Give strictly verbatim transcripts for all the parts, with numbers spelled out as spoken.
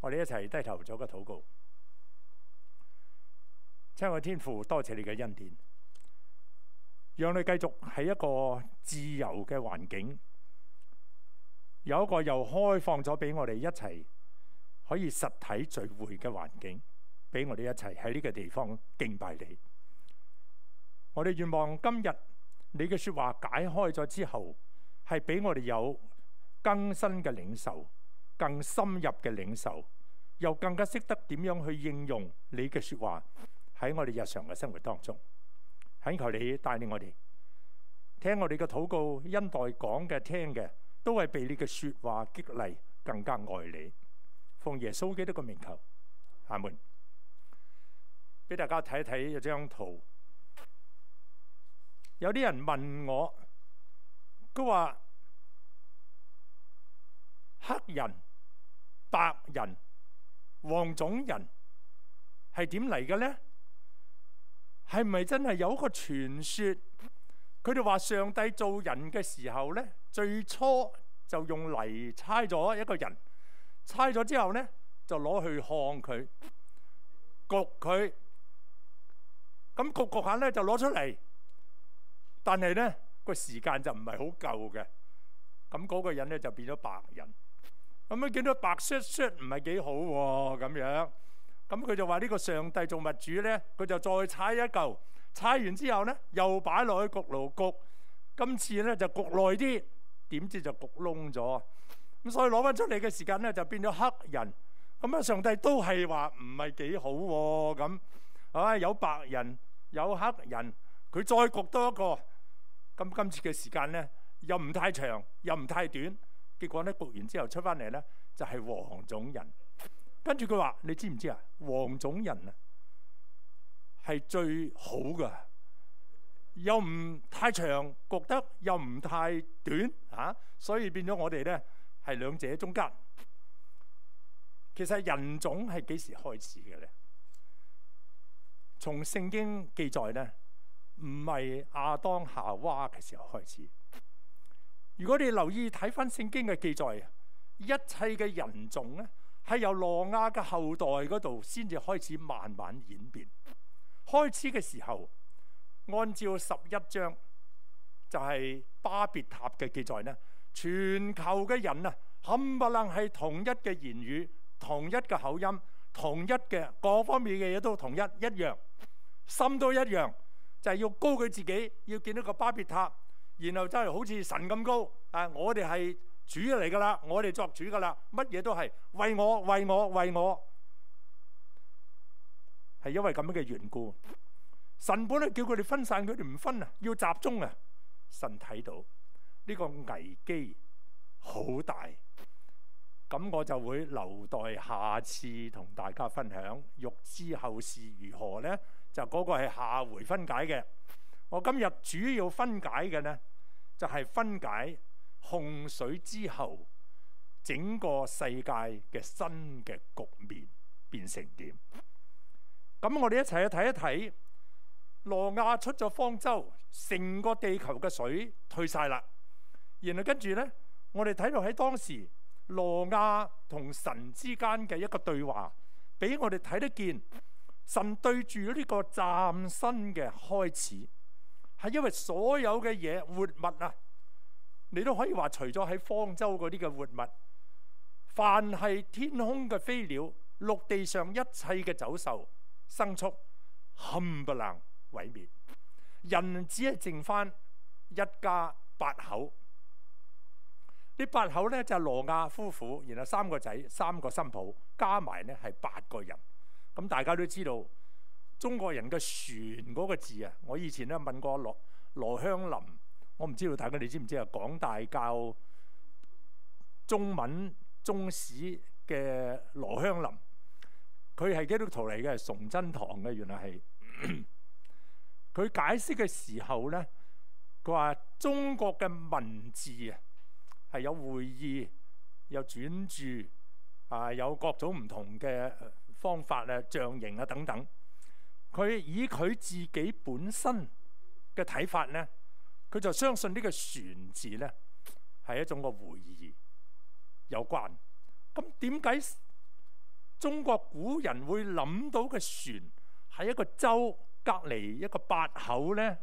我哋一齊低頭做個禱告。親愛的天父，多謝你嘅恩典，讓你繼續喺一個自由嘅環境，有一個又開放咗俾我哋一齊可以實體聚會嘅環境，俾我哋一齊喺呢個地方敬拜你。我哋願望今日你嘅說話解開咗之後，係俾我哋有更新嘅領受，更深入嘅領受，又更加識得點樣去應用你嘅說話喺我哋日常嘅生活當中。懇求你帶領我哋聽我哋嘅禱告，恩待講嘅聽嘅都係被你嘅說話激勵，更加愛你。奉耶穌基督嘅名求，阿門。俾大家睇一睇有張圖。有啲人問我，佢話黑人、白人、黃種人係點嚟嘅呢？係咪真係有一個傳說？佢哋話上帝造人嘅時候呢，最初就用泥猜咗一個人，猜咗之後呢，就攞去烘佢、焗佢，咁焗焗下呢，就攞出嚟。但係咧個時間就唔係好夠嘅，咁嗰個人咧就變咗白人。咁樣見到白雪雪唔係幾好喎，咁樣，咁佢就話呢個上帝造物主咧，佢就再猜一嚿，猜完之後咧又擺落去焗爐焗，今次咧就焗耐啲，點知就焗燶咗。咁所以攞翻出嚟嘅時間咧就變咗黑人。咁啊上帝都係話唔係幾好喎，咁啊有白人有黑人，佢再焗多一個。咁今次嘅時間咧，又唔太長，又唔太短，結果咧焗完之後出翻嚟咧，就係黃種人。跟住佢話：你知唔知啊？黃種人啊，係最好噶，又唔太長焗得，又唔太短嚇，所以變咗我哋咧係兩者中間。其實人種係幾時開始嘅咧？從聖經記載咧。唔係亞當夏娃嘅時候開始。如果你留意睇翻聖經嘅記載，一切嘅人種咧係由挪亞嘅後代嗰度先至開始慢慢演變。開始嘅時候，按照十一章就係巴別塔嘅記載咧，全球嘅人啊冚唪唥係同一嘅言語、同一嘅口音、同一嘅各方面嘅嘢都同一一樣，心都一樣。就係要高佢自己，要見到個巴別塔，然後真係好似神咁高。啊，我哋係主嚟噶啦，我哋作主噶啦，乜嘢都係為我、為我、為我，係因為咁樣嘅緣故。神本來叫佢哋分散，佢哋唔分啊，要集中啊。神睇到呢個危機好大，咁我就會留待下次同大家分享。欲知後事如何呢？就嗰個係下回分解嘅。我今日主要分解嘅呢，就係分解洪水之後整個世界嘅新嘅局面變成點。咁我哋一齊去睇一睇，挪亞出咗方舟，成個地球嘅水退晒啦。然後跟住呢，我哋睇到喺當時挪亞同神之間嘅一個對話，俾我哋睇得見。神對住呢個嶄新嘅開始，係因為所有嘅嘢活物啊，你都可以話除咗喺方舟嗰啲嘅活物，凡係天空嘅飛鳥、陸地上一切嘅走獸、牲畜，冚唪唥毀滅，人只係剩翻一家八口。呢八口咧就係挪亞夫婦，然後三個仔、三個新抱，加埋咧係八個人。咁大家都知道中國人嘅船嗰個字啊，我以前咧問過羅羅香林，我唔知道大家你知唔知啊？港大教中文中史嘅羅香林，佢係基督徒嚟嘅，係崇真堂嘅，原來係佢解釋嘅時候咧，佢話中國嘅文字啊係有會意、有轉注啊，有各種唔同嘅方法啊、象形啊等等。佢以佢自己本身嘅睇法咧，佢就相信呢個船字咧係一種個會意有關。咁點解中國古人會諗到嘅船係一個洲隔離一個八口呢？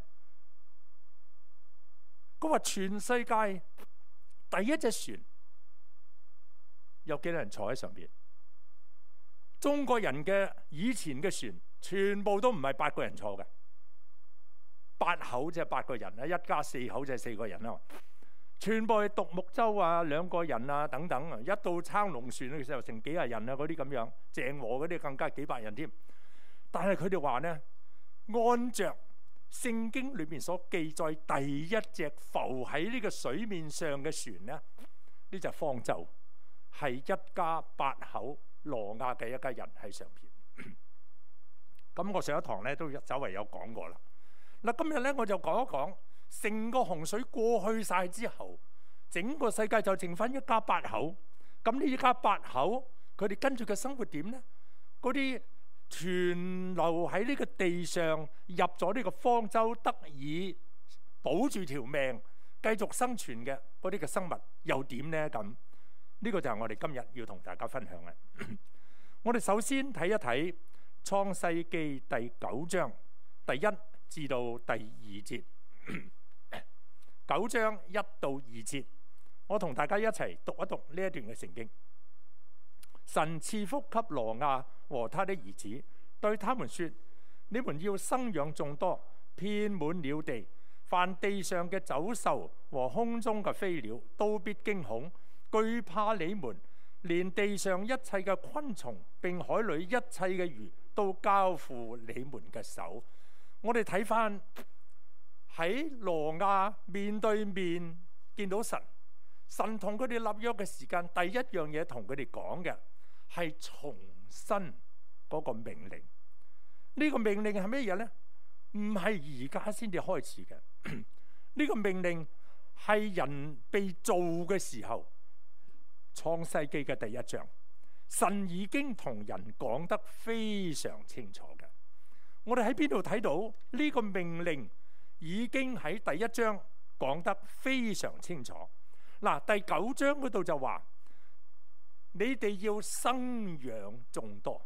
佢話全世界第一隻船有幾多人坐喺上邊？中國人嘅以前嘅船全部都唔係八個人坐嘅，八口即係八個人啦，一家四口就係四個人啦。全部係獨木舟啊，兩個人啊等等啊，一到撐龍船嘅時候成幾廿人啊，嗰啲咁樣，鄭和嗰啲更加幾百人添。但係佢哋話呢，按着聖經裏面所記載，第一隻浮喺呢個水面上嘅船呢，呢隻方舟係一家八口羅亞嘅一家人喺上邊。咁我上一堂咧都稍為有講過啦。嗱，今日咧我就講一講成個洪水過去晒之後，整個世界就剩翻一家八口。咁呢一家八口，佢哋跟住嘅生活點呢？嗰啲存留喺呢個地上，入咗呢個方舟，得以保住條命，繼續生存嘅嗰啲嘅生物又點呢？咁呢個就係我哋今日要同大家分享嘅。我哋首先睇一睇創世記第九章第一至到第二節。九章一到二節，我同大家一齊讀一讀呢一段嘅聖經。神賜福給挪亞和他的兒子，對他們說：你們要生養眾多，遍滿了地。凡地上嘅走獸和空中嘅飛鳥都必驚恐，懼怕你們。連地上一切嘅昆蟲，並海裏一切嘅魚，都交付你們嘅手。我哋睇翻喺挪亞面對面見到神，神同佢哋立約嘅時間，第一樣嘢同佢哋講嘅係重申嗰個命令。呢個命令係咩嘢呢？唔係而家先至開始嘅。呢個命令係人被造嘅時候，創世記嘅第一章，神已經同人講得非常清楚嘅。我哋喺邊度睇到呢個命令已經喺第一章講得非常清楚。嗱，第九章嗰度就話你哋要生養眾多。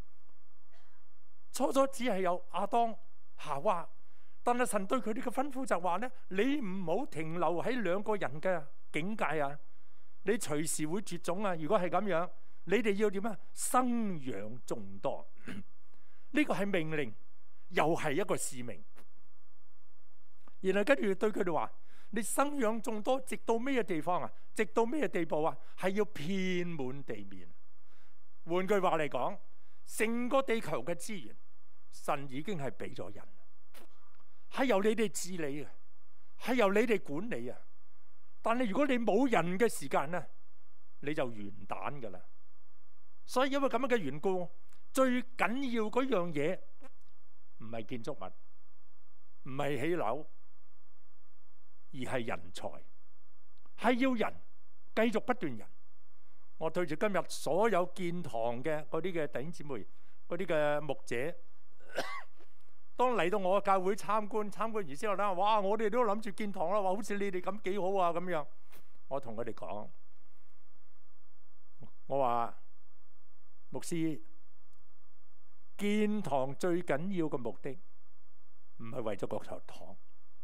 初初只係有亞當夏娃，但係神對佢哋嘅吩咐就話咧，你唔好停留喺兩個人嘅境界啊！你隨時會絕種啊！如果係咁樣，你哋要點啊？生養眾多。呢個係命令，又係一個使命。然後跟住對佢哋話：你生養眾多，直到咩地方啊？直到咩地步啊？係要遍滿地面。換句話嚟講，成個地球嘅資源，神已經係俾咗人，係由你哋治理嘅，係由你哋管理啊。但係如果你冇人嘅時間咧，你就完蛋噶啦。所以因為咁樣嘅緣故，最緊要嗰樣嘢唔係建築物，唔係起樓，而係人才，係要人繼續不斷人。我對住今日所有建堂嘅嗰啲嘅弟兄姊妹，嗰啲嘅牧者，當嚟到我嘅教會參觀，參觀完之後咧，哇！我哋都諗住建堂啦，話好似你哋咁幾好啊咁樣。我同佢哋講，我話牧師，建堂最緊要嘅目的唔係為咗嗰頭堂，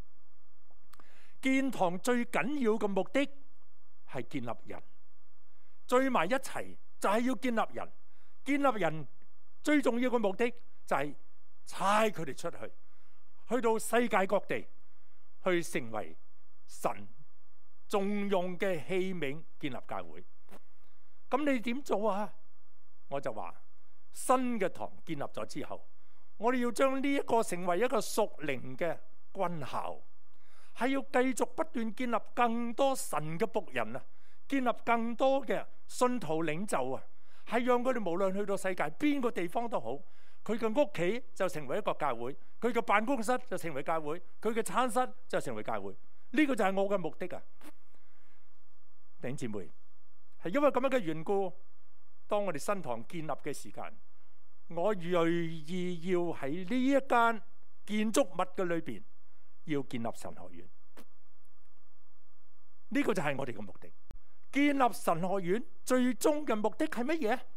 建堂最緊要嘅目的係建立人，聚埋一齊就係要建立人。建立人最重要嘅目的就係差佢哋出去，去到世界各地，去成為神重用嘅器皿，建立教會。咁你點做啊？我就話新嘅堂建立咗之後，我哋要將呢一個成為一個屬靈嘅軍校，係要繼續不斷建立更多神嘅僕人啊，建立更多嘅信徒領袖啊，係讓佢哋無論去到世界邊個地方都好，佢嘅屋企就成為一個教會，佢嘅辦公室就成為教會，佢嘅餐室就成為教會。呢個就係我嘅目的啊！弟兄姊妹，係因為咁樣嘅緣故，當我哋新堂建立嘅時間，我銳意要喺呢一間建築物嘅裏邊要建立神學院。呢個就係我哋嘅目的。建立神學院最終嘅目的係乜嘢？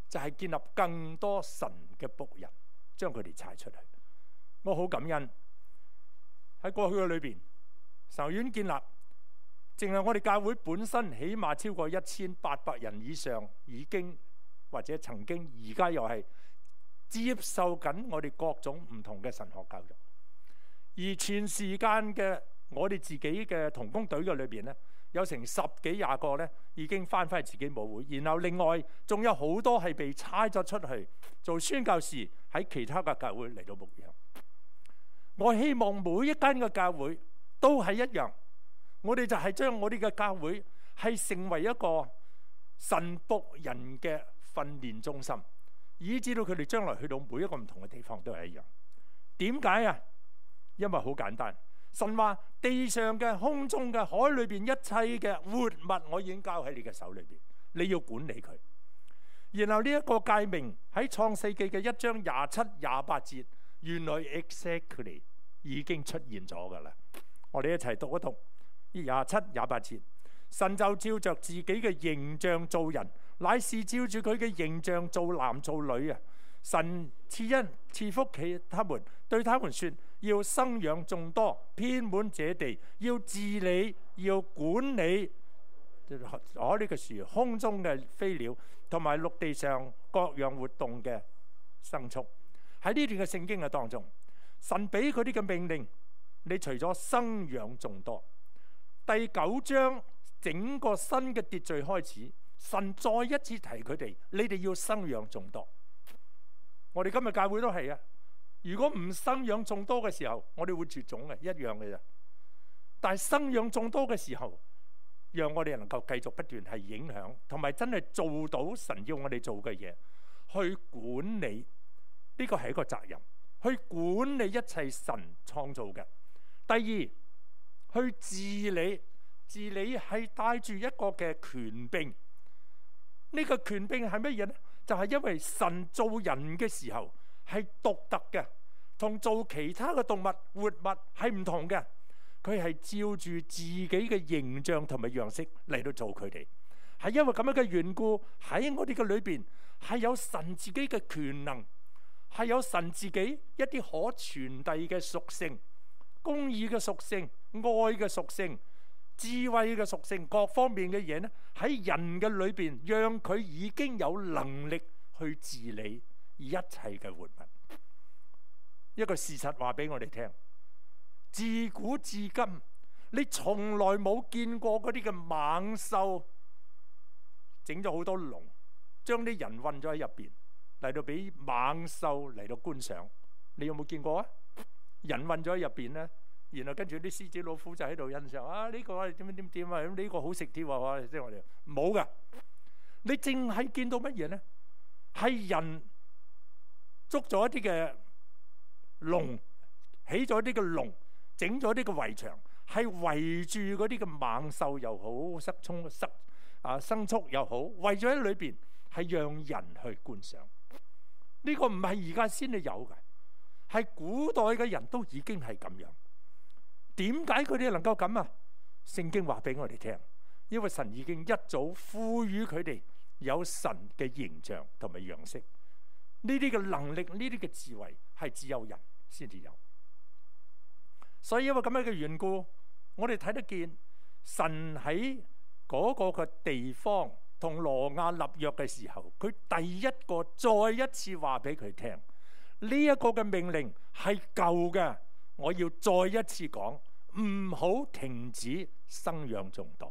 就係建立更多神嘅僕人，將佢哋差出去。我好感恩喺過去嘅裏邊，神學院建立，淨係我哋教會本身起碼超過一千八百人以上，已經或者曾經而家又係接受緊我哋各種唔同嘅神學教育。而全時間嘅我哋自己嘅同工隊嘅裏邊咧，有成十幾廿個咧已經翻返去自己母會，然後另外仲有好多係被差咗出去做宣教士，喺其他嘅教會嚟到牧養。我希望每一間嘅教會都係一樣，我哋就係將我哋嘅教會係成為一個神僕人嘅訓練中心，以至到佢哋將來去到每一個唔同嘅地方都係一樣。點解啊？因為好簡單，神話地上嘅、空中嘅、海裏邊一切嘅活物，我已經交喺你嘅手裏邊，你要管理佢。然後呢一個誡命喺創世記嘅一章廿七、廿八節，原來 exactly 已經出現咗噶啦。我哋一齊讀一讀廿七、廿八節。神就照着自己嘅形象造人，乃是照住佢嘅形象造男造女啊。神賜恩賜福給他們，對他們說：要生養眾多，遍滿這地，要治理，要管理我呢個樹，空中嘅飛鳥，同埋陸地上各樣活動嘅牲畜。喺呢段嘅聖經嘅當中，神俾佢啲嘅命令，你除咗生養眾多，第九章整個新嘅秩序開始，神再一次提佢哋，你哋要生養眾多。我哋今日教會都係啊，如果唔生養眾多嘅時候，我哋會絕種嘅，一樣嘅啫。但係生養眾多嘅時候，讓我哋能夠繼續不斷係影響，同埋真係做到神要我哋做嘅嘢，去管理。呢個係一個責任，去管理一切神創造嘅。第二，去治理，治理係帶住一個嘅權柄。呢個權柄係乜嘢呢？就係因為神造人嘅時候係獨特嘅，同做其他嘅動物活物係唔同嘅。佢係照住自己嘅形象同埋樣式嚟到做佢哋，係因為咁樣嘅緣故，喺我哋嘅裏邊係有神自己嘅權能，係有神自己一啲可傳遞嘅屬性，公義嘅屬性、愛嘅屬性、智慧嘅屬性，各方面嘅嘢呢，喺人嘅裏邊，讓佢已經有能力去治理一切嘅活物。一個事實話俾我哋聽，自古至今，你從來冇見過嗰啲嘅猛獸整咗好多籠，將啲人困咗喺入邊嚟到俾猛獸嚟到觀賞。你有冇見過啊？人困咗喺入邊咧？然後跟住啲獅子老虎就喺度欣賞啊！呢個點點點點啊！咁呢個好食啲喎，即係我哋冇噶。你淨係見到乜嘢咧？係人捉咗一啲嘅籠，起咗啲嘅籠，整咗啲嘅圍牆，係圍住嗰啲嘅猛獸又好，塞蔥塞啊牲畜又好，圍咗喺裏邊，係讓人去觀賞。呢個唔係而家先至有嘅，係古代嘅人都已經係咁樣。點解佢哋能夠咁啊？聖經話俾我哋聽，因為神已經一早賦予佢哋有神嘅形象同埋樣式。呢啲嘅能力，呢啲嘅智慧，係只有人先至有。所以因為咁樣嘅緣故，我哋睇得見神喺嗰個嘅地方同挪亞立約嘅時候，佢第一個再一次話俾佢聽，呢一個嘅命令係舊嘅。我要再一次講，唔好停止生養眾多。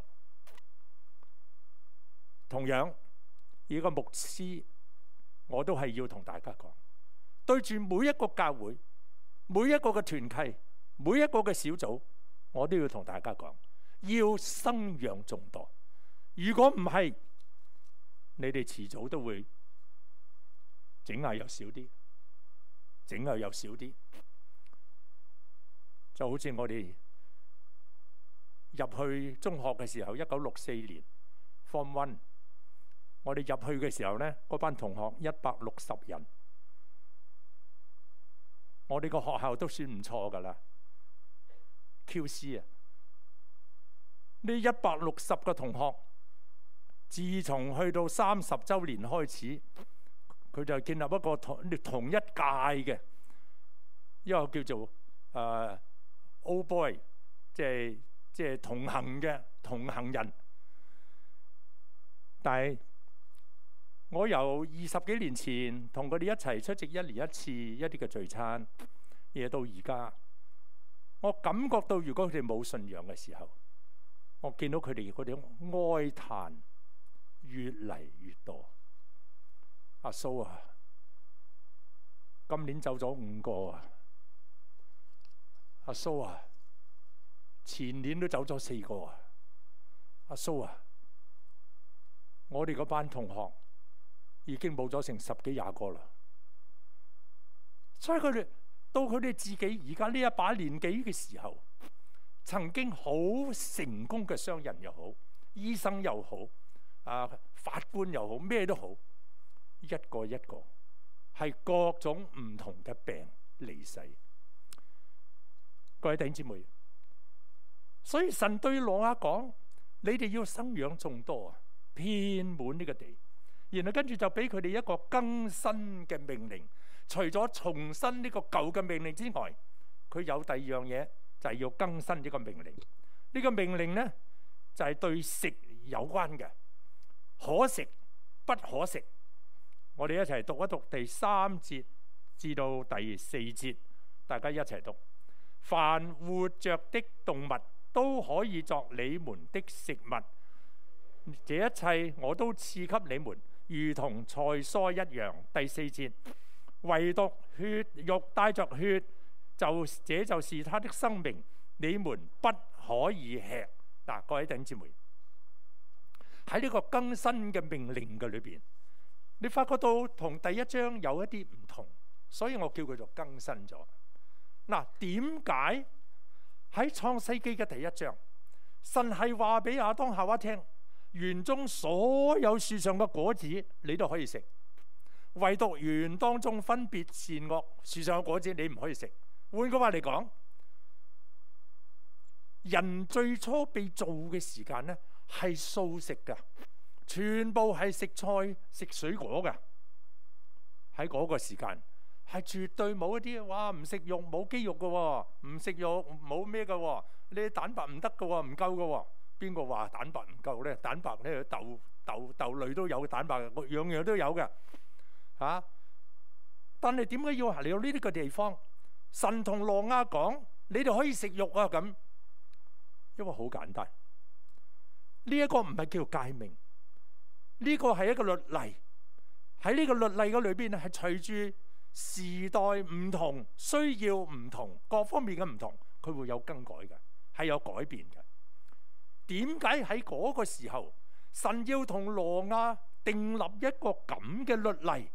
同樣，呢個牧師，我都係要同大家講，對住每一個教會、每一個嘅團契、每一個嘅小組，我都要同大家講，要生養眾多。如果唔係，你哋遲早都會整下又少啲，整下又少啲。就好似我哋入去中學嘅時候，一九六四年 Form One， 我哋入去嘅時候呢，嗰班同學一百六十人，我哋個學校都算唔錯噶啦。Q C 啊，呢一百六十個同學，自從去到三十週年開始， 佢就建立一個同同一屆嘅一個叫做誒、呃、Old Boy， 即係即係同行嘅同行人。但係我由二十幾年前同佢哋一齊出席一年一次一啲嘅聚餐，而到而家，我感覺到如果佢哋冇信仰嘅時候，我見到佢哋嗰種哀嘆越嚟越多。阿蘇啊，今年走咗五個啊！阿蘇啊，前年都走咗四個啊！阿蘇啊，我哋嗰班同學已經冇咗成十幾廿個啦。所以佢哋到佢哋自己而家呢一把年紀嘅時候，曾經好成功嘅商人又好，醫生又好，啊法官又好，咩都好，一個一個係各種唔同嘅病離世。各位弟兄姊妹，所以神對挪亞講：你哋要生養眾多啊，遍滿呢個地。然後跟住就俾佢哋一個更新嘅命令。除咗重申呢個舊嘅命令之外，佢有第二樣嘢，就係要更新呢個命令。呢個命令呢，就係對食有關嘅，可食不可食。我哋一齊讀一讀第三節至到第四節，大家一齊讀。凡活着的動物都可以作你們的食物，這一切我都賜給你們，如同菜蔬一樣。第四節，唯獨血肉帶着血，就這就是他的生命，你們不可以吃。嗱，各位弟兄姊妹，喺呢個更新嘅命令嘅裏邊，你發覺到同第一章有一啲唔同，所以我叫佢做更新咗。嗱，點解喺創世記嘅第一章，神係話俾亞當夏娃聽，園中所有樹上嘅果子你都可以食，唯獨園當中分別善惡樹上嘅果子你唔可以食。換句話嚟講，人最初被造嘅時間呢係素食噶，全部係食菜食水果噶。喺嗰個時間係絕對冇一啲哇唔食肉冇肌肉噶，唔食肉冇咩噶，你蛋白唔得噶，唔夠噶。邊個話蛋白唔夠咧？蛋白咧豆豆豆類都有蛋白，樣樣都有嘅嚇、啊。但係點解要嚟到呢啲個地方？神同挪亞講：你哋可以食肉啊！咁因為好簡單，呢、這、一個唔係叫誡命，呢、這個係一個律例。喺呢個律例嘅裏邊咧，係隨住時代唔同、需要唔同、各方面嘅唔同，佢會有更改嘅，係有改變嘅。點解喺嗰個時候，神要同挪亞訂立一個咁嘅律例？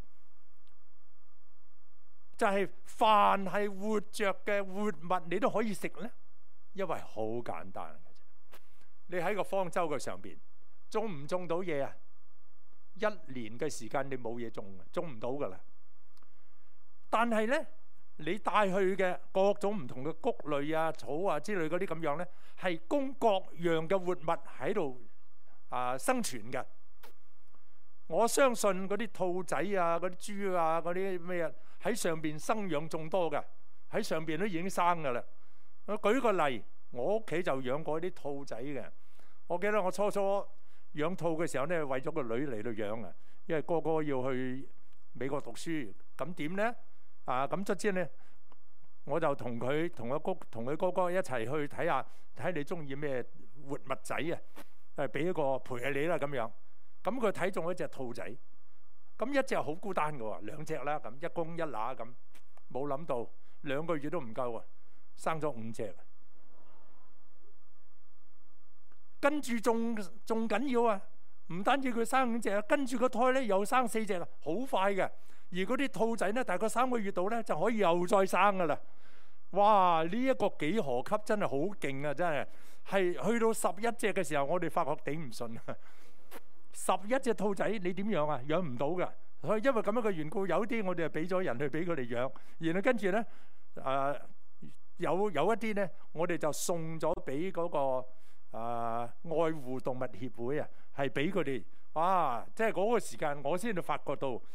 就係、是、凡係活着嘅活物，你都可以食呢？因為好簡單嘅啫。你喺個方舟嘅上邊種唔種到嘢啊？一年嘅時間你冇嘢種嘅，種唔到噶啦。但係呢，你帶去嘅各種唔同嘅穀類啊、草啊之類嗰啲咁樣呢，係供各樣嘅活物喺度啊生存嘅。我相信嗰啲兔仔啊、嗰啲豬啊、嗰啲咩喺上邊生養眾多嘅，喺上邊都已經生噶啦。我舉個例，我屋企就養過啲兔仔嘅。我記得我初初養兔嘅時候呢，為咗個女嚟到養啊，因為哥哥要去美國讀書，咁點呢？啊，咁卒之呢，我就同佢同佢哥同佢哥哥一齊去睇下，睇你中意咩活物仔啊，誒俾一個陪下你啦咁樣。咁佢睇中一隻兔仔，咁一隻好孤單嘅喎，兩隻啦，咁一公一乸咁，冇諗到兩個月都唔夠啊，生咗五隻。跟住仲仲緊要啊！唔單止佢生五隻啊，跟住個胎咧又生四隻啊，好快嘅。而嗰啲兔仔咧，大概三個月度咧就可以又再生噶啦。哇！呢、這、一個幾何級真係好勁啊！真係係去到十一隻嘅時候，我哋發覺頂唔順啊！十一隻兔仔你點養啊？養唔到噶。所以因為咁樣嘅緣故，有啲我哋就俾咗人去俾佢哋養，然後跟住咧誒有有一啲咧，我哋就送咗俾嗰個。啊！愛護動物協會啊，係俾佢哋啊！即係嗰個時間，我先至發覺到，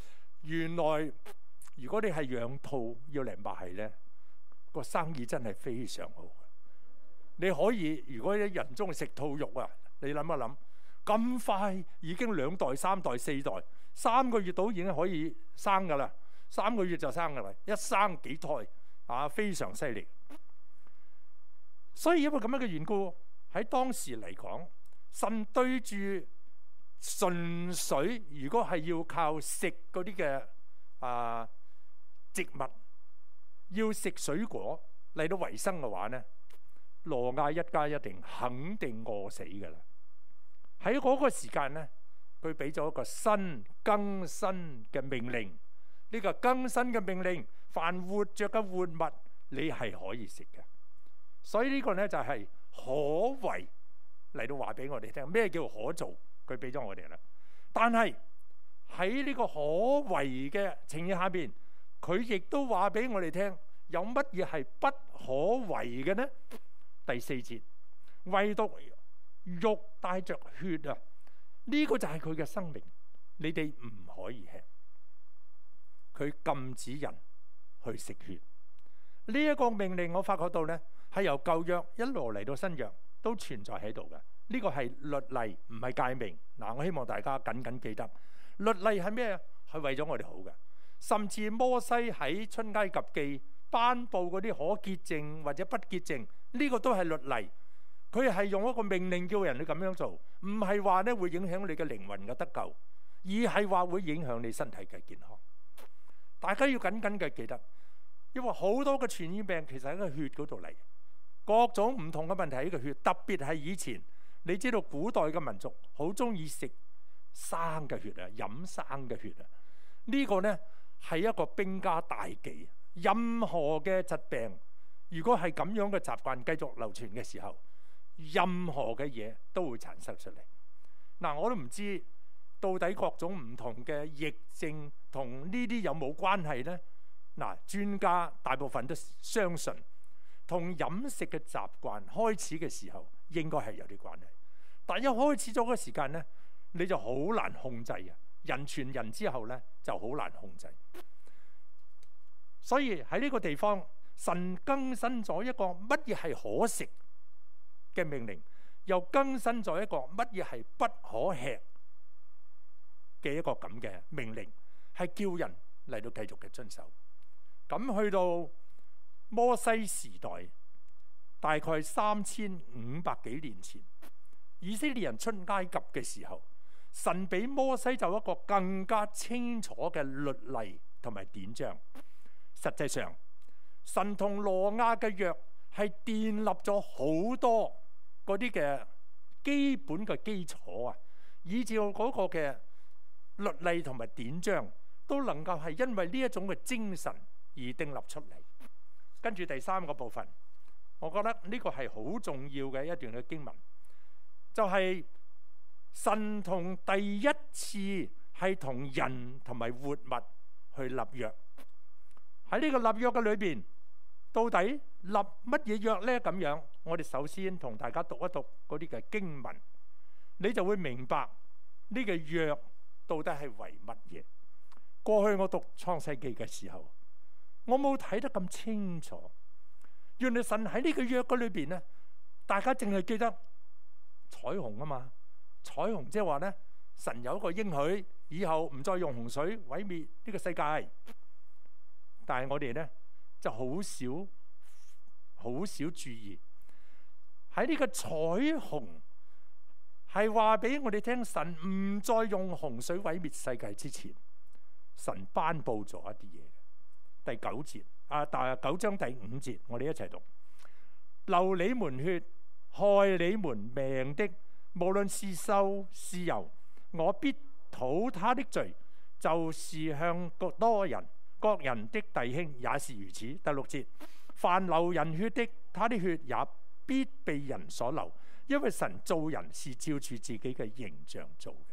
原來如果你係養兔要嚟賣咧，個生意真係非常好。你可以如果一人中意食兔肉啊，你諗一諗，咁快已經兩代、三代、四代，三個月到已經可以生噶啦，三個月就生噶啦，一生幾胎啊，非常犀利。所以因為咁樣嘅緣故，喺當時嚟講，神對住純粹如果係要靠食嗰啲嘅啊植物，要食水果嚟到維生嘅話咧，挪亞一家一定肯定餓死噶啦。喺嗰個時間咧，佢俾咗一個新更新嘅命令。呢個更新嘅命令，凡活着嘅活物，你係可以食嘅。所以呢個咧就係可為嚟到話俾我哋聽，咩叫可做？佢俾咗我哋啦。但係喺呢個可為嘅情形下邊，佢亦都話俾我哋聽，有乜嘢係不可為嘅呢？第四節，唯獨肉帶着血啊，呢個就係佢嘅生命，你哋唔可以吃。佢禁止人去食血。呢一個命令我發覺到呢，係由舊約一路嚟到新約都存在喺度嘅。呢個係律例，唔係誡命。嗱，我希望大家緊緊記得，律例係咩啊？係為咗我哋好嘅。甚至摩西喺出埃及記頒布嗰啲可潔淨或者不潔淨，呢個都係律例。佢係用一個命令叫人去咁樣做，唔係話咧會影響你嘅靈魂嘅得救，而係話會影響你身體嘅健康。大家要緊緊嘅記得，因為好多嘅傳染病其實喺個血嗰度嚟，各種唔同嘅問題喺個血，特別係以前你知道古代嘅民族好中意食生嘅血啊，飲生嘅血啊，呢個呢係一個兵家大忌。任何嘅疾病，如果係咁樣嘅習慣繼續流傳嘅時候，任何嘅嘢都會產生出嚟。嗱，我都唔知到底各種唔同嘅疫症同呢啲有冇關係呢？嗱，專家大部分都相信同飲食嘅習慣開始嘅時候應該係有啲關係，但一開始咗個時間呢，你就好難控制啊！人傳人之後呢，就好難控制。所以喺呢個地方，神更新咗一個乜嘢係可食嘅命令，又更新咗一個乜嘢係不可吃嘅一個咁嘅命令，係叫人嚟到繼續嘅遵守。咁去到摩西時代，大概三千五百幾年前，以色列人出埃及嘅時候，神俾摩西就一個更加清楚嘅律例同埋典章。實際上，神同挪亞嘅約係建立咗好多嗰啲嘅基本嘅基礎啊，以至到嗰個嘅律例同埋典章都能夠係因為呢一種嘅精神而訂立出嚟。跟住第三個部分，我覺得呢個係好重要嘅一段嘅經文，就係、是、神同第一次係同人同埋活物去立約。喺呢個立約嘅裏邊，到底立乜嘢約呢？咁樣，我哋首先同大家讀一讀嗰啲嘅經文，你就會明白呢個約到底係為乜嘢。過去我讀創世記嘅時候，我冇睇得咁清楚。原來神喺呢個約嗰裏邊呢，大家淨係記得彩虹啊嘛。彩虹即係話呢，神有一個應許，以後唔再用洪水毀滅呢個世界。但係我哋呢就好少好少注意喺呢個彩虹係話俾我哋聽，神唔再用洪水毀滅世界之前，神頒布咗一啲嘢。第九節啊，第九章第五節，我哋一齊讀：流你們血、害你們命的，無論是瘦是油，我必討他的罪，就是向各多人。各人的弟兄也是如此。第六節，凡流人血的，他的血也必被人所流，因為神造人是照住自己嘅形象做嘅。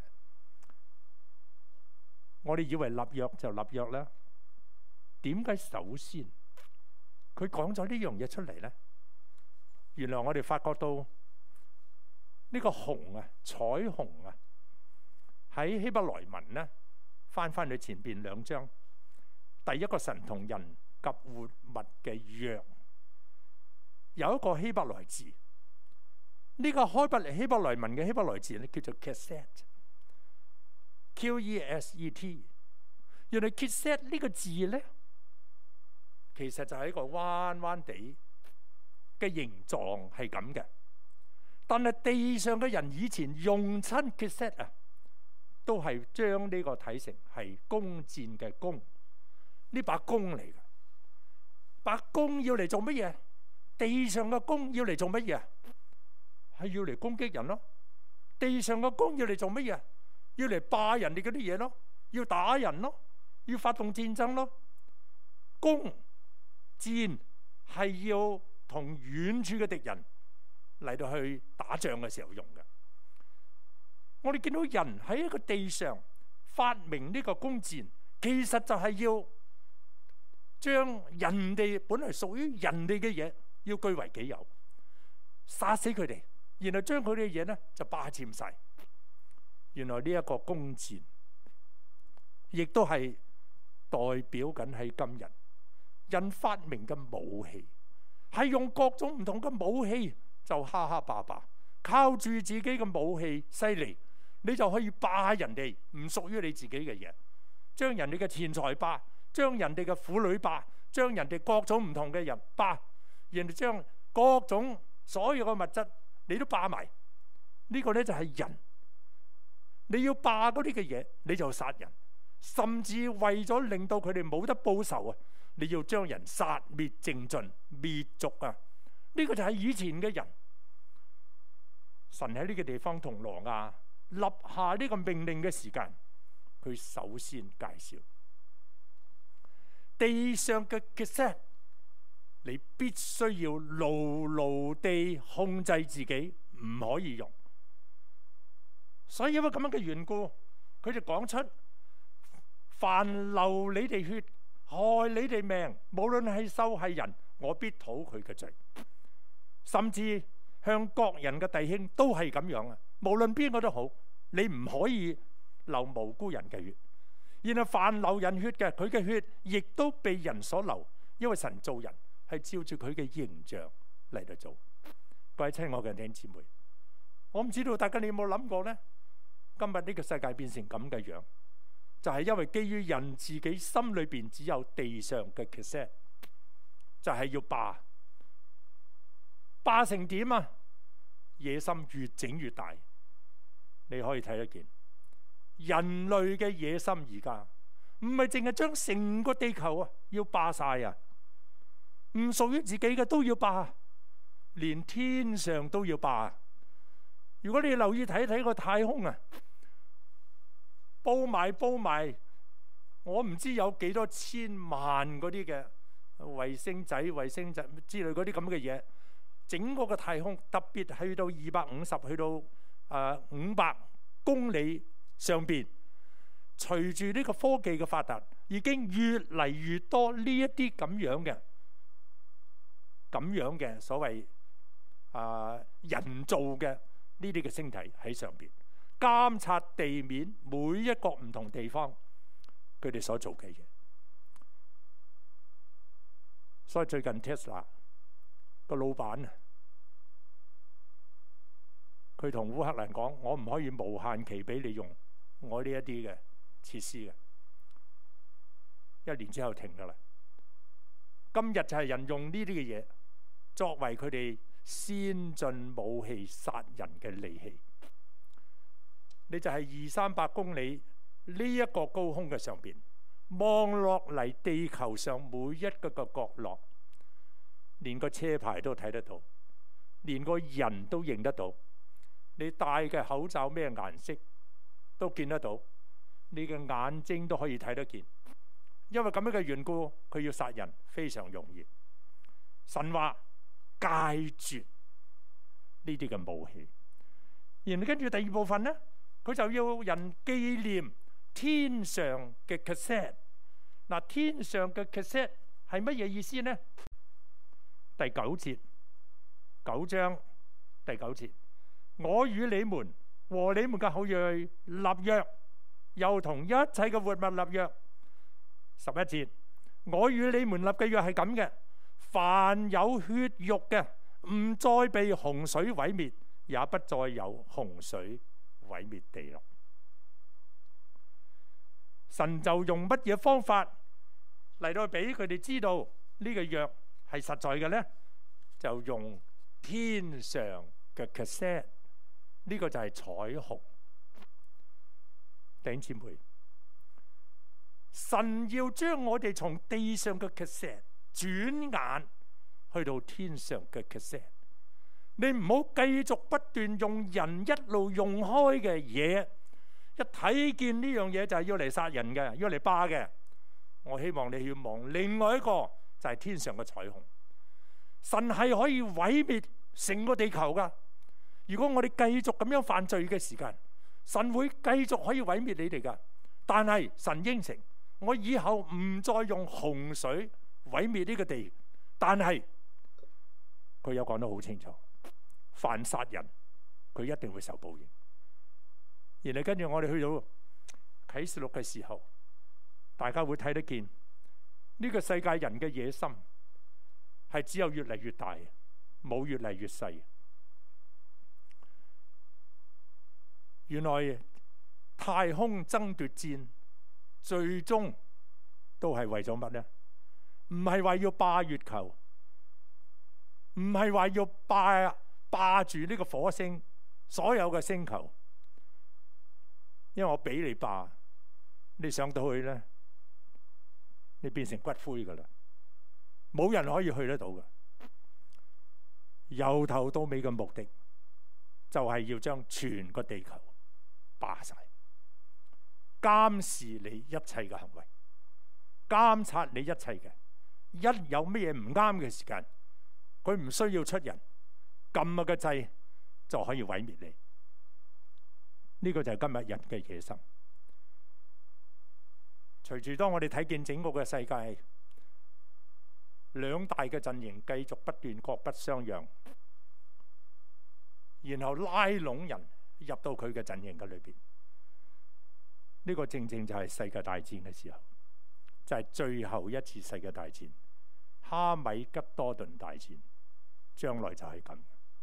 我哋以為立約就立約啦，點解首先佢講咗呢樣嘢出嚟呢？原來我哋發覺到呢個虹啊，彩虹啊，喺希伯來文呢， 翻翻去前邊兩章，第一個神同人及活物嘅約，有一個希伯來字，呢、這個開伯嚟希伯來文嘅希伯來字咧叫做 Keset，Q E S E T。原來 Keset 呢個字咧，其實就係一個彎彎地嘅形狀係咁嘅，但係地上嘅人以前用親 Keset 啊，都係將呢個睇成係弓箭嘅弓，呢把弓嚟嘅。把弓要嚟做乜嘢？地上嘅弓要嚟做乜嘢？係要嚟攻擊人咯。地上嘅弓要嚟做乜嘢？要嚟霸人哋嗰啲嘢咯，要打人咯，要發動戰爭咯。弓箭係要同遠處嘅敵人嚟到去打仗嘅時候用嘅。我哋見到人喺一個地上發明呢個弓箭，其實就係要將人哋本來屬於人哋嘅嘢要據為己有，殺死佢哋，然後將佢哋嘅嘢咧就霸佔晒。原來呢一個弓箭亦都係代表緊喺今日人發明嘅武器，係用各種唔同嘅武器就哈哈霸霸，靠住自己嘅武器犀利，你就可以霸人哋唔屬於你自己嘅嘢，將人哋嘅錢財霸，將人哋嘅婦女霸，將人哋各種唔同嘅人霸，然後將各種所有嘅物質你都霸埋。呢個咧就係人，你要霸嗰啲嘅嘢，你就殺人，甚至為咗令到佢哋冇得報仇啊，你要將人殺滅淨盡，滅族啊！呢個就係以前嘅人。神喺呢個地方同挪亞立下呢個命令嘅時間，佢首先介紹地上嘅 Keset，你必須要牢牢地控制自己，唔可以用。所以因為咁樣嘅緣故，佢就講出凡流你哋血、害你哋命，無論係獸係人，我必討佢嘅罪。甚至向各人嘅弟兄都係咁樣啊！無論邊個都好，你唔可以流無辜人嘅血。然後凡流人血嘅，佢嘅血亦都被人所流，因為神造人係照住佢嘅形象嚟到做。各位親愛嘅弟兄姊妹，我唔知道大家你有冇諗過呢？今日呢個世界變成咁嘅樣，就係因為基於人自己心裏邊只有地上嘅 Keset，就係要霸，霸成點啊？野心越整越大，你可以睇得見人類嘅野心而家唔係淨係將成個地球啊要霸晒啊，唔屬於自己嘅都要霸，連天上都要霸。如果你留意睇睇個太空啊，佈埋佈埋，我唔知有幾多千萬嗰啲嘅衛星仔、衛星仔之類嗰啲咁嘅嘢，整個個太空特別去到二百五十，去到誒五百公里上邊，隨住呢個科技嘅發達，已經越嚟越多呢一啲咁樣嘅咁樣嘅所謂啊、呃、人造嘅呢啲嘅星體喺上邊監察地面每一個唔同地方佢哋所做嘅嘢。所以最近 Tesla 個老闆啊，佢同烏克蘭講：我唔可以無限期俾你用我呢一啲嘅設施嘅，一年之後停㗎啦。今日就係人用呢啲嘅嘢作為佢哋先進武器殺人嘅利器。你就係二三百公里呢一個高空嘅上邊望落嚟，地球上每一個個角落，連個車牌都睇得到，連個人都認得到。你戴嘅口罩咩顏色都見得到，你嘅眼睛都可以睇得見。因為咁樣嘅緣故，佢要殺人非常容易。神話戒絕呢啲嘅武器，然後跟住第二部分呢，佢就要人紀念天上嘅 Keset。嗱，天上嘅 Keset 係乜嘢意思呢？第九節，九章第九節，我與你們和你們嘅後裔立約， 又同一切嘅活物立約。十一節，我與你們立嘅約係咁嘅，凡有血肉嘅，唔再被洪水毀滅，也不再有洪水毀滅地咯。神就用乜嘢方法嚟到俾佢哋知道呢個約係實在嘅呢？就用天上嘅 cassette， 呢個就係彩虹。弟兄姊妹，神要將我哋從地上嘅 cassette 轉眼去到天上嘅 cassette。你唔好繼續不斷用人一路用開嘅嘢，一睇見呢樣嘢就係要嚟殺人嘅，要嚟霸嘅。我希望你要望另外一個，就係天上嘅彩虹。神係可以毀滅成個地球噶。如果我哋繼續咁樣犯罪嘅時間，神會繼續可以毀滅你哋噶。但係神應承，我以後唔再用洪水毀滅呢個地。但係佢有講得好清楚，犯殺人佢一定會受報應。然後跟住我哋去到啟示錄嘅時候，大家會睇得見呢個世界人嘅野心係只有越嚟越大，冇越嚟越細。原來太空爭奪戰最終都係為咗乜呢？唔係話要霸月球，唔係話要霸霸住呢個火星所有嘅星球，因為我俾你霸，你上到去呢，你變成骨灰噶啦，冇人可以去得到嘅。由頭到尾嘅目的就係要將全個地球霸晒，監視你一切嘅行為，監察你一切嘅。一有咩嘢唔啱嘅時間，佢唔需要出人，撳下個掣就可以毀滅你。呢、這個就係今日人嘅野心。隨住當我哋睇見整個嘅世界，兩大嘅陣營繼續不斷各不相讓，然後拉攏人入到佢嘅陣營嘅裏邊。呢、這個正正就係世界大戰嘅時候，就係、是、最後一次世界大戰，哈米吉多頓大戰，將來就係咁。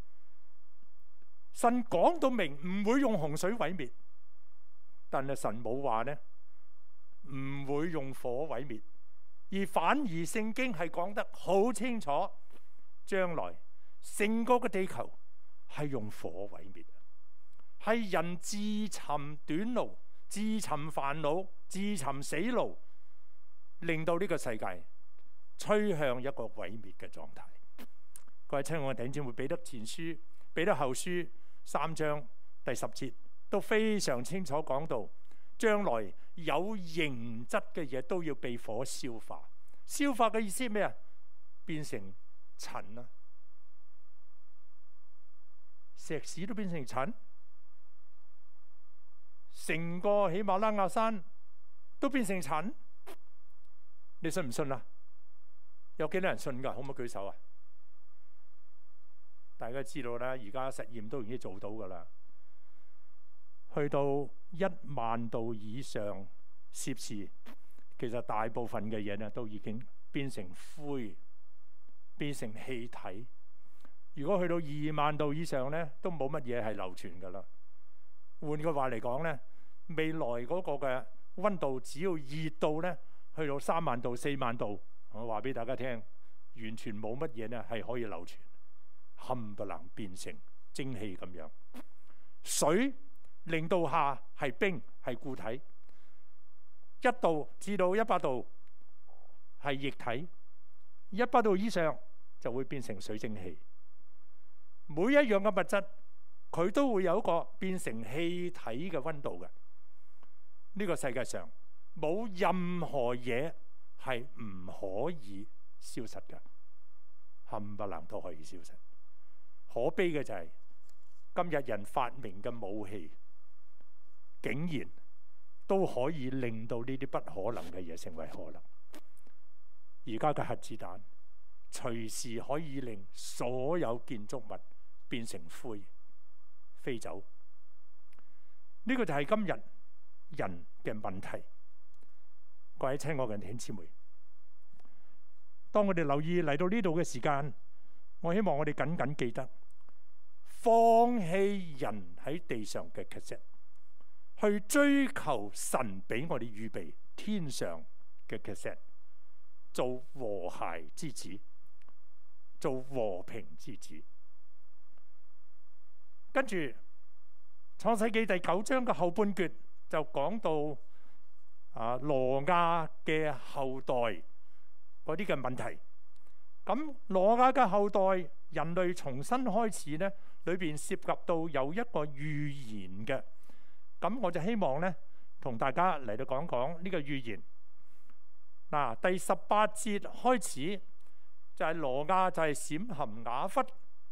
神講到明唔會用洪水毀滅，但係神冇話呢唔會用火毀滅，而反而聖經係講得好清楚，將來成個嘅地球係用火毀滅，係人自尋短路、自尋煩惱、自尋死路，令到呢個世界趨向一個毀滅嘅狀態。各位親愛嘅弟兄姊妹，彼得前書、彼得後書三章第十節都非常清楚講到，將來有形質嘅嘢都要被火消化。消化嘅意思係咩啊？變成塵啊，石屎都變成塵，成個喜馬拉雅山都變成塵。你信唔信啊？有幾多人信㗎？可唔可以舉手啊？大家知道啦，而家實驗都已經做到㗎啦。去到一萬度以上攝氏，其實大部分嘅嘢咧都已經變成灰，變成氣體。如果去到二萬度以上咧，都冇乜嘢係流傳㗎啦。換句話嚟講咧，未來嗰個嘅溫度只要熱到咧，去到三萬度、四萬度，我話俾大家聽，完全冇乜嘢咧係可以流傳，冚唪唥變成蒸汽咁樣。水零度下係冰，係固體，一度至到一百度係液體，一百度以上就會變成水蒸氣。每一樣嘅物質，佢都會有一個變成氣體嘅溫度嘅。呢個世界上冇任何嘢係唔可以消失嘅，冚唪唥都可以消失。可悲嘅就係今日人發明嘅武器，竟然都可以令到呢啲不可能嘅嘢成為可能。而家嘅核子彈隨時可以令所有建築物變成灰飛走。呢個就係今日人嘅問題。各位親愛嘅弟兄姊妹，當我哋留意嚟到呢度嘅時間，我希望我哋緊緊記得，放棄人喺地上嘅劇情，去追求神俾我哋預備天上嘅劇情，做和諧之子，做和平之子。跟住創世記第九章嘅後半段就講到啊挪亞嘅後代嗰啲嘅問題。咁挪亞嘅後代，人類重新開始呢，裏邊涉及到有一個預言嘅。咁我就希望呢，同大家嚟到講講呢個預言。嗱，第十八節開始就係挪亞就係閃含雅弗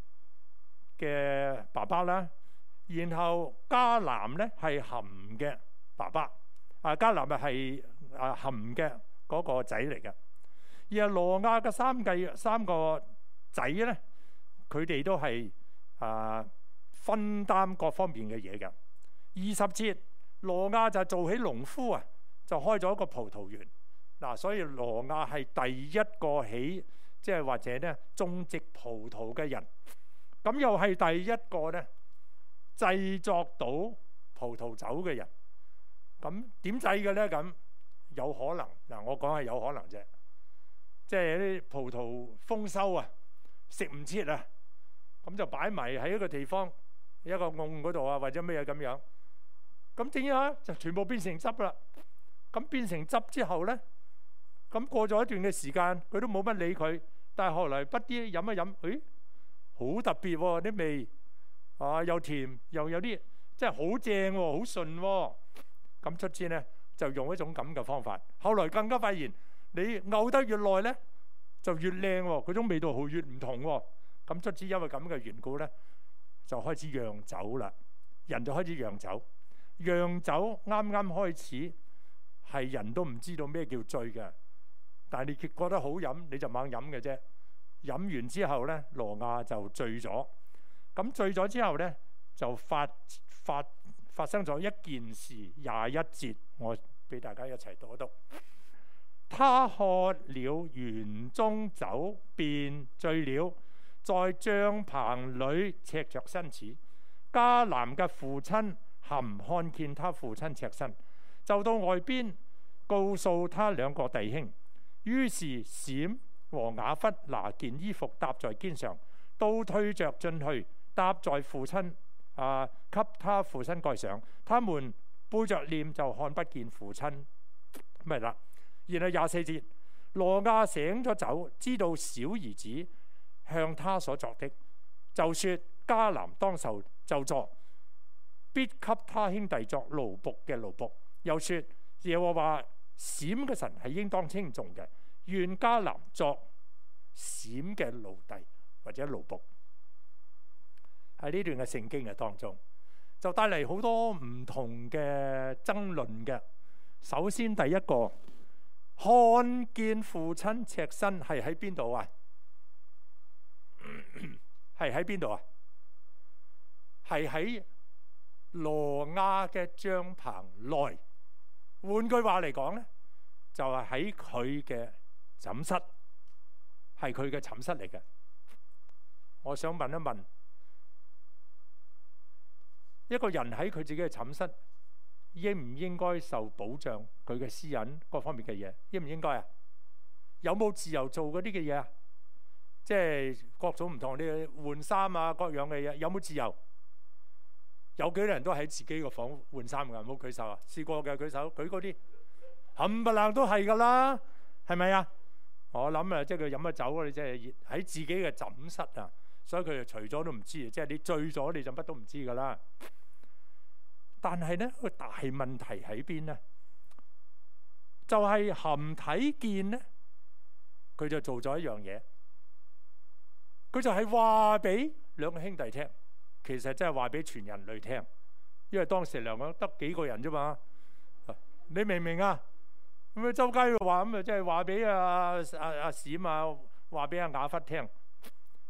嘅爸爸啦，然後迦南咧係含嘅爸爸，啊迦南啊係啊含嘅嗰個仔嚟嘅。而係挪亞嘅三繼三個仔咧，佢哋都係啊分擔各方面嘅嘢嘅。二十節，挪亞就做起農夫啊，就開咗一個葡萄園。嗱，所以挪亞係第一個起，即係或者咧種植葡萄嘅人。咁又係第一個咧製作到葡萄酒嘅人。咁點製嘅咧？咁有可能嗱，我講係有可能啫。即係啲葡萄豐收啊，食唔切啊，咁就擺埋喺一個地方，一個甕嗰度啊，或者咩咁樣。咁點樣就全部變成汁啦。咁變成汁之後咧，咁過咗一段嘅時間，佢都冇乜理佢。但係後來不啲飲一飲，誒，好特別喎啲味啊，又甜又有啲即係好正喎，好順喎。咁卒之咧就用一種咁嘅方法。後來更加發現，你漚得越耐咧，就越靚喎，嗰種味道好越唔同喎。咁卒之因為咁嘅緣故咧，就開始釀酒啦。人就開始釀酒，釀酒啱啱開始係人都唔知道咩叫醉嘅，但係你覺得好飲，你就猛飲嘅啫。飲完之後咧，挪亞就醉咗。咁醉咗之後咧，就發發發生咗一件事。廿一節，我俾大家一齊讀一讀。他喝了園中酒，便醉了，在帳棚裏赤着身子。迦南嘅父親含看見他父親赤身，就到外邊告訴他兩個弟兄。於是閃和雅弗拿件衣服搭在肩上，都推着進去，搭在父親啊，給他父親蓋上。他們背着臉就看不見父親，咪啦。然後廿四節，挪亞醒咗酒，知道小兒子向他所作的，就說迦南當受咒詛，必給他兄弟作奴僕嘅奴僕。又說耶和華閃嘅神係應當稱頌嘅，願迦南作閃嘅奴隸或者奴僕。喺呢段嘅聖經嘅當中，就帶嚟好多唔同嘅爭論嘅。首先第一個，看見父親赤身係喺邊度啊？係喺邊度啊？係喺挪亞嘅帳棚內。換句話嚟講咧，就係喺佢嘅寢室，係佢嘅寢室嚟嘅。我想問一問，一個人喺佢自己嘅寢室，應唔應該受保障佢嘅私隱各方面嘅嘢？應唔應該啊？有冇自由做嗰啲嘅嘢啊？即係各種唔同啲換衫啊，各樣嘅嘢，有冇自由？有幾多人都喺自己個房換衫㗎？冇舉手啊？試過嘅舉手，舉嗰啲冚唪唥都係㗎啦，係咪啊？我諗啊，即係佢飲咗酒，你即係喺自己嘅枕室啊，所以佢就除咗都唔知，即係你醉咗你就乜都唔知㗎啦。但係咧，個大問題喺邊咧？就係含睇見咧，佢就做咗一樣嘢，佢就係話俾兩個兄弟聽，其實真係話俾全人類聽，因為當時兩個得幾個人啫嘛。你明唔明啊？咁啊，周街話咁啊，即係話俾阿阿阿閃啊，話俾阿雅弗聽。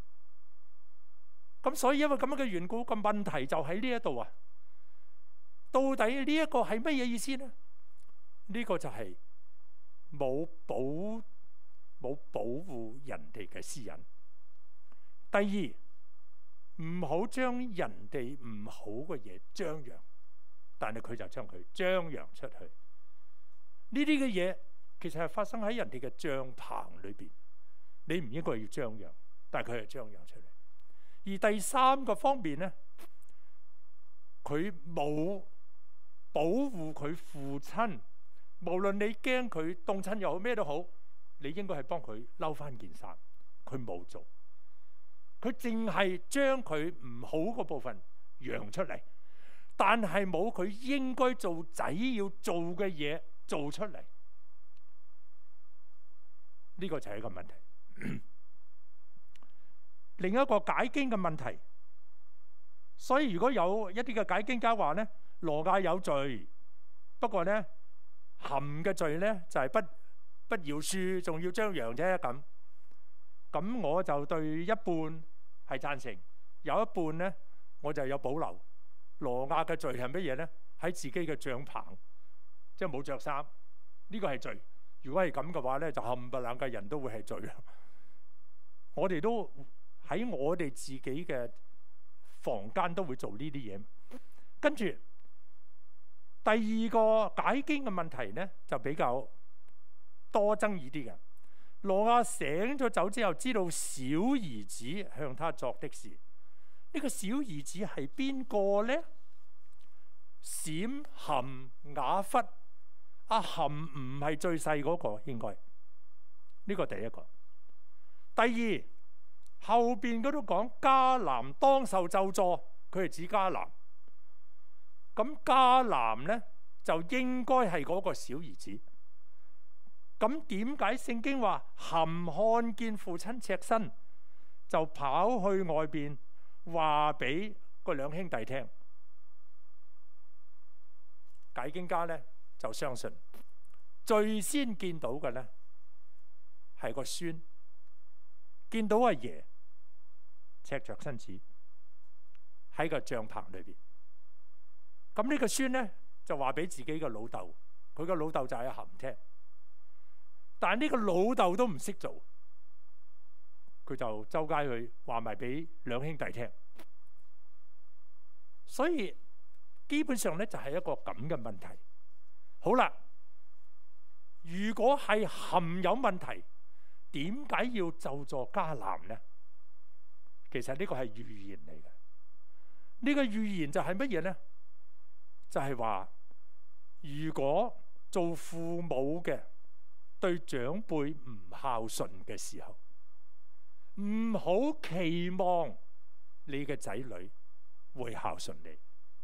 咁所以因為咁樣嘅緣故，個問題就喺呢一度啊。 到底呢一個係乜嘢意思呢？呢個就係冇保冇保護人哋嘅私隱。第二，唔好將人哋唔好嘅嘢張揚，但係佢就將佢張揚出去。呢啲嘅嘢其實係發生喺人哋嘅帳棚裏邊，你唔應該要張揚，但係佢係張揚出嚟。而第三個方面呢，佢冇保護佢父親，無論你驚佢凍親又好咩都好，你應該係幫佢褸翻件衫。佢冇做，佢淨係將佢唔好嗰部分揚出嚟，但係冇佢應該做仔要做嘅嘢做出嚟。呢個就係一個問題。另一個解經嘅問題，所以如果有一啲嘅解經家話呢，羅亞有罪，不過呢含嘅罪呢就係不不饒恕，仲要張揚啫咁。咁我就對一半係贊成，有一半呢我就有保留。羅亞嘅罪係乜嘢呢？喺自己嘅帳棚，即係冇着衫，呢個係罪。如果係咁嘅話呢，就冚唪唥嘅人都會係罪。我哋都喺我哋自己嘅房間都會做呢啲嘢。跟住第二個解經嘅問題呢，就比較多爭議啲嘅。羅亞醒咗走之後，知道小兒子向他作的事。呢個小兒子係邊個呢？閃、含、雅弗。阿含唔係最細嗰個，應該呢個第一個。第二，後邊嗰度講迦南當受咒詛，佢係指迦南。咁迦南呢就應該係嗰個小兒子。咁點解聖經話含看見父親赤身，就跑去外邊話俾個兩兄弟聽？解經家呢就相信最先見到嘅呢係個孫，見到阿爺赤着身子喺個帳棚裏邊。咁呢個孫呢就話俾自己嘅老豆，佢個老豆就係含聽。但係呢個老豆都唔識做，佢就周街去話埋俾兩兄弟聽。所以基本上呢就係一個咁嘅問題。好啦，如果係含有問題，點解要咒詛迦南呢？其實呢個係預言嚟嘅。呢個預言就係乜嘢呢？就係話，如果做父母嘅對長輩唔孝順嘅時候，唔好期望你嘅仔女會孝順你。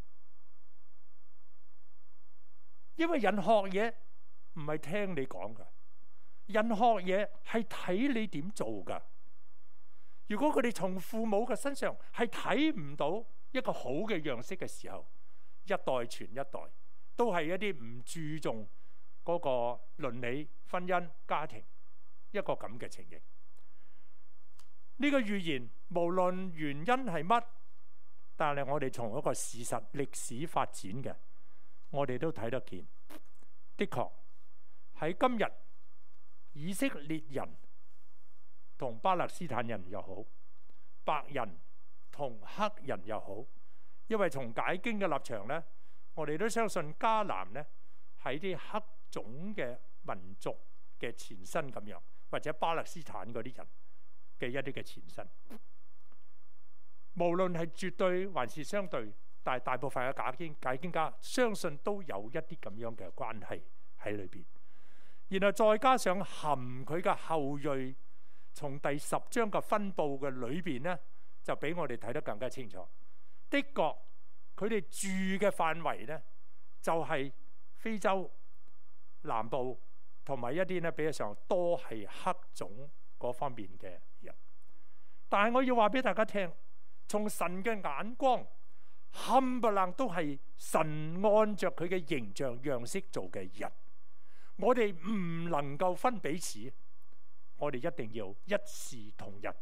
因為人學嘢唔係聽你講噶，人學嘢係睇你點做噶。如果佢哋從父母嘅身上係睇唔到一個好嘅樣式嘅時候，一代傳一代都係一啲唔注重嗰個倫理、婚姻、家庭一個咁嘅情形。呢個預言無論原因係乜，但係我哋從一個事實歷史發展嘅，我哋都睇得見。的確喺今日以色列人同巴勒斯坦人又好，白人同黑人又好，因為從解經嘅立場呢，我哋都相信迦南呢係啲黑種嘅民族嘅前身咁樣，或者巴勒斯坦嗰啲人嘅一啲嘅前身。無論係絕對還是相對，但係大部分嘅解經解經家相信都有一啲咁樣嘅關係喺裏邊。然後再加上含佢嘅後裔，從第十章嘅分佈嘅裏邊呢，就俾我哋睇得更加清楚。的確，佢哋住嘅範圍呢，就係非洲南部同埋一啲呢比較上多係黑種嗰方面嘅人。但係我要話俾大家聽，從神嘅眼光，冚唪唥都係神按着佢嘅形象樣式做嘅人。我哋唔能夠分彼此，我哋一定要一視同仁。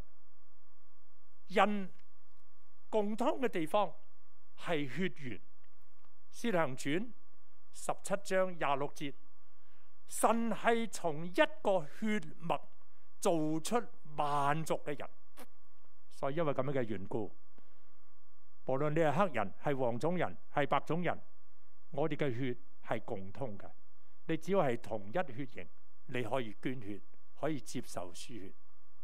人共通嘅地方係血緣， 使徒行傳十七章廿六節，神係從一個血脈做出萬族嘅人，所以因為咁樣嘅緣故，無論你係黑人、係黃種人、係白種人，我哋嘅血係共通嘅。你只要係同一血型，你可以捐血，可以接受輸血。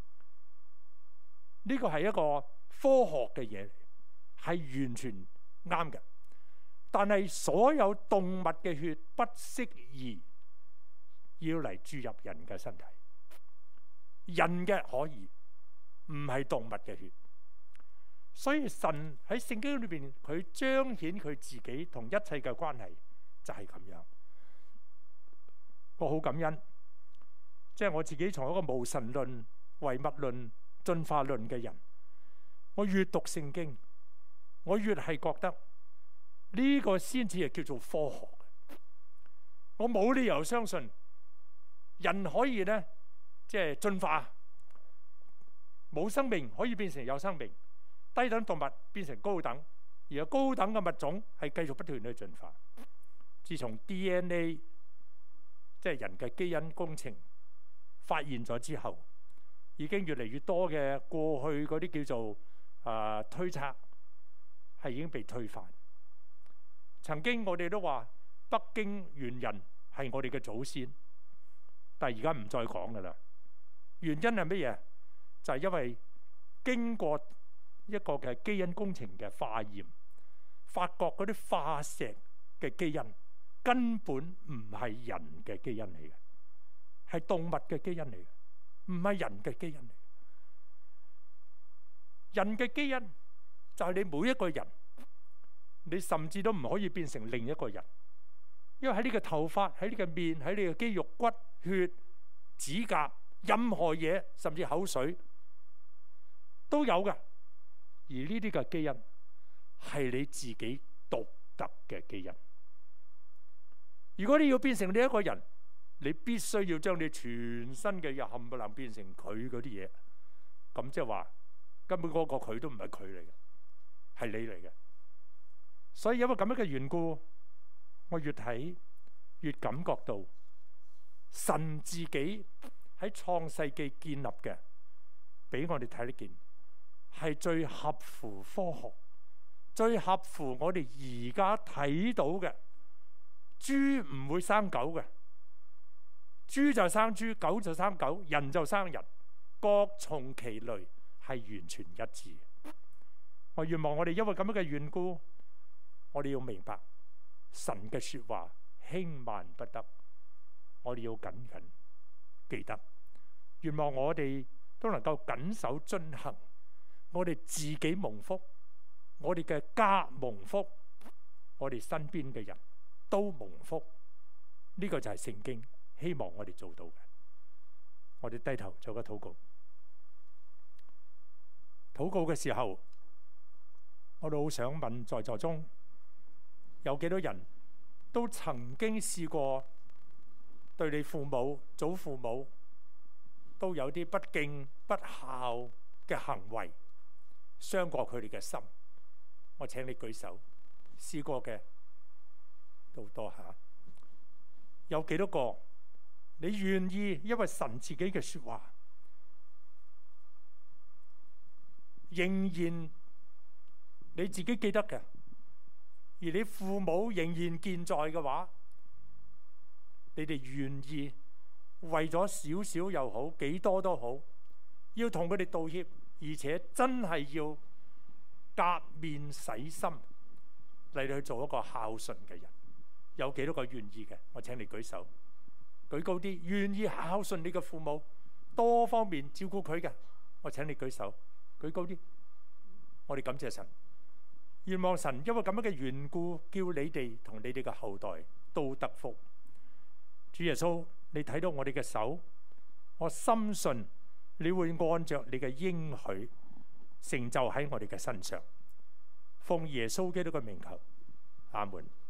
呢個係一個科學嘅嘢，係完全啱嘅。但係所有動物嘅血不適宜要嚟注入人嘅身體，人嘅可以，唔係動物嘅血。所以神喺聖經裏邊，佢彰顯佢自己同一切嘅關係就係咁樣。我好感恩，即係我自己從一個無神論、唯物論、進化論嘅人，我越讀聖經，我越係覺得呢個先至係叫做科學。我冇理由相信人可以呢，即係進化，冇生命可以變成有生命，低等動物變成高等，而高等嘅物種係繼續不斷去進化。自從 D N A 即係人嘅基因工程發現咗之後，已經越嚟越多嘅過去嗰啲叫做啊、呃、推測係已經被推翻。曾經我哋都話北京猿人係我哋嘅祖先，但係而家唔再講噶啦。原因係乜嘢？就係因為經過一個嘅基因工程嘅化驗，發覺嗰啲化石嘅基因根本唔係人嘅基因嚟嘅，係動物嘅基因嚟嘅，唔係人嘅基因嚟。人嘅基因就係你每一個人，你甚至都唔可以變成另一個人，因為喺呢個頭髮、喺呢個面、喺你嘅肌肉、骨、血、指甲，任何嘢，甚至口水都有㗎。而呢啲嘅基因係你自己獨特嘅基因。如果你要變成呢一個人，你必須要將你全身嘅嘢冚唪唥變成佢嗰啲嘢，咁即係話根本嗰個佢都唔係佢嚟嘅，係你嚟嘅。所以因為咁樣嘅緣故，我越睇越感覺到神自己喺創世記建立嘅，俾我哋睇得見係最合乎科學、最合乎我哋而家睇到嘅。豬唔會生狗嘅，豬就生豬，狗就生狗，人就生人，各從其類，係完全一致。我願望我哋因為咁樣嘅緣故，我哋要明白神嘅說話輕慢不得，我哋要緊緊記得。願望我哋都能夠謹守遵行，我哋自己蒙福，我哋嘅家蒙福，我哋身邊嘅人都蒙福。呢、這個就係聖經希望我哋做到嘅。我哋低頭做個禱告。禱告嘅時候，我都好想問在座中有幾多人都曾經試過對你父母、祖父母都有啲不敬不孝嘅行為，傷過佢哋嘅心。我請你舉手，試過嘅都多下。有幾多個你願意因為神自己嘅說話，仍然你自己記得嘅，而你父母仍然健在嘅話，你哋願意為咗少少又好，幾多都好，要同佢哋道歉，而且真係要革面洗心嚟去做一個孝順嘅人。有幾多個願意嘅？我請你舉手，舉高啲。願意孝順你嘅父母，多方面照顧佢嘅，我請你舉手，舉高啲。我哋感謝神，願望神因為咁樣嘅緣故，叫你哋同你哋嘅後代都得福。主耶穌，你睇到我哋嘅手，我深信你會按着你嘅應許成就喺我哋嘅身上。奉耶穌基督嘅名求，阿門。